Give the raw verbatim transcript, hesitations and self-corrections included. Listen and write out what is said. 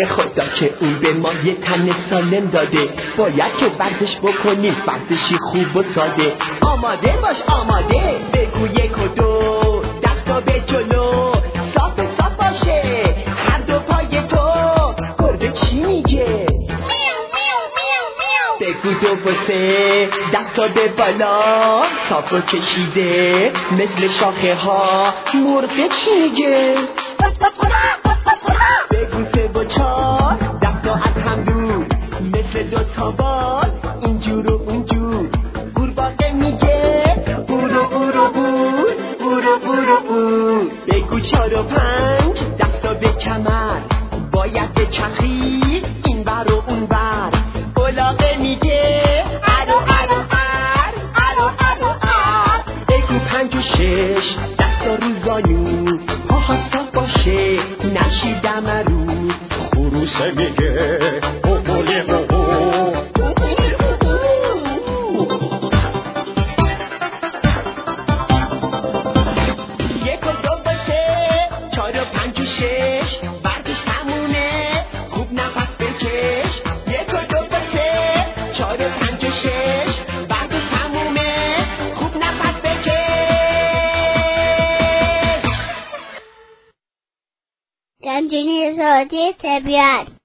به خدا که اون به ما یه تن سالم داده، باید که ورزش بکنیم، ورزشی خوب و ساده. آماده باش آماده، بگو یک و دو، دستا به جلو، صاف صاف باشه هر دو پای تو. گربه چی میگه؟ بگو دو و سه، دستا به بالا، صاف و کشیده مثل شاخه ها. مرغ چی میگه؟ بگو سه و چار، دستا از هم دور مثل دو تا بال، اینجور و اونجور. قورباغه میگه برو برو بور، برو برو بور. بگو چار و پنج، دستا به کمر، باید بچرخی این بر و اون بر. الاغه میگه ارو ارو ار، ارو ارو ار. بگو پنج و شش، دستا رو زانو، پاها صاف باشه نشی دمرو. خروسه میگه بولی بو. یک و دو و سه، چار و پنج و شش، ورزش تمومه خوب نفس بکش. یک و دو و سه، چار و پنج و شش، ورزش تمومه خوب نفس بکش. گنجینه صوتی طبیعت.